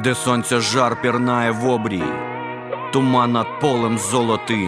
де сонця жар пірнає в обрій, туман над полем золотим.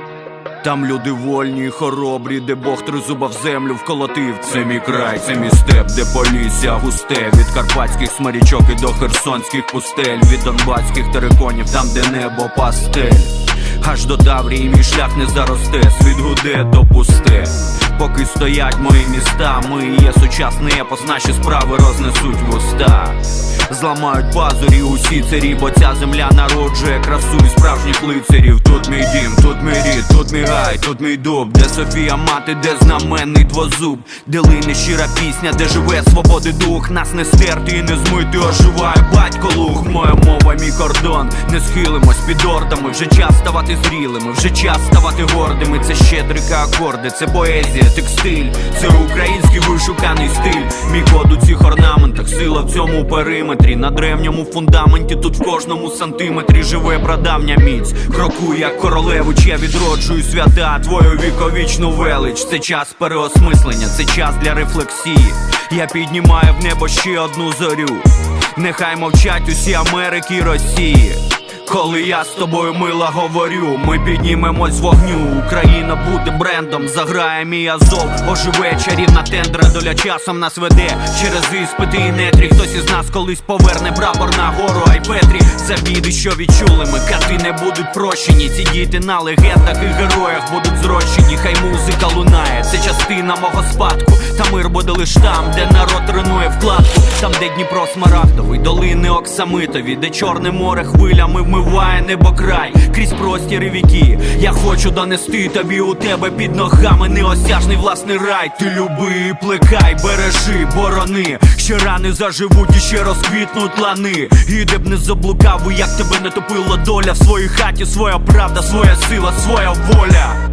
Там люди вольні й хоробрі, де Бог тризуба в землю вколотив. Це мій край, це мій степ, де полісся густе, від карпатських смарічок і до херсонських пустель, від донбаських териконів, там де небо пастель. Аж до Таврії мій шлях не заросте, світ гуде то пусте. Поки стоять мої міста, ми є сучасний епос, наші справи рознесуть в уста. Зламають пазурі усі царі, бо ця земля народжує красу і справжніх лицарів. Тут мій дім, тут мій рід, тут мій гай, тут мій дуб, де Софія мати, де знаменний двозуб, де лине щира пісня, де живе свободи дух. Нас не стерти і не змити, оживає батько луг. Моя мова, мій кордон, не схилимось під ордами. Вже час ставати зрілими, вже час ставати гордими. Це щедрика акорди, це поезія, текстиль, це український вишуканий стиль. Мій код у цих орнаментах, сила в цьому периметрі. На древньому фундаменті, тут в кожному сантиметрі живе прадавня міць. Крокуй як королевич, я відроджую свята, твою віковічну велич. Це час переосмислення, це час для рефлексії. Я піднімаю в небо ще одну зорю. Нехай мовчать усі Америки й Росії. Коли я з тобою, мила, говорю, ми піднімемось з вогню. Україна буде брендом, заграє мій Азов. Оживе чарівна тендра, доля часом нас веде через іспити і нетрі. Хтось із нас колись поверне прапор на гору Айпетрі. За біди, що відчули ми, кати не будуть прощені. Ці діти на легендах і героях будуть зрощені. Хай музика лунає, це частина мого спадку. Та мир буде лиш там, де народ тренує вкладку. Там, де Дніпро смарагдовий, долини оксамитові, де Чорне море хвилями вмиває небокрай крізь простіри віки. Я хочу донести тобі, у тебе під ногами неосяжний власний рай. Ти люби і плекай, бережи, борони, ще рани заживуть і ще розквітнуть лани. І де б не заблукав, як тебе не топила доля. В своїй хаті своя правда, своя сила, своя воля.